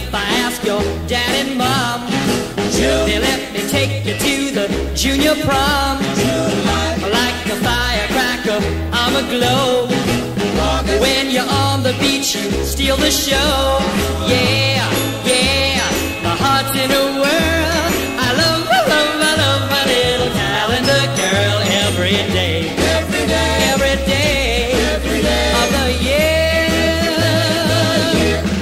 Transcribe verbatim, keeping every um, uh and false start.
if I ask your dad and mom, they let me take you to the junior prom. Like a firecracker, I'm a glow. When you're on the beach, you steal the show. Yeah, yeah, my heart's in a whirl. I love, I love, I love my little calendar girl every day.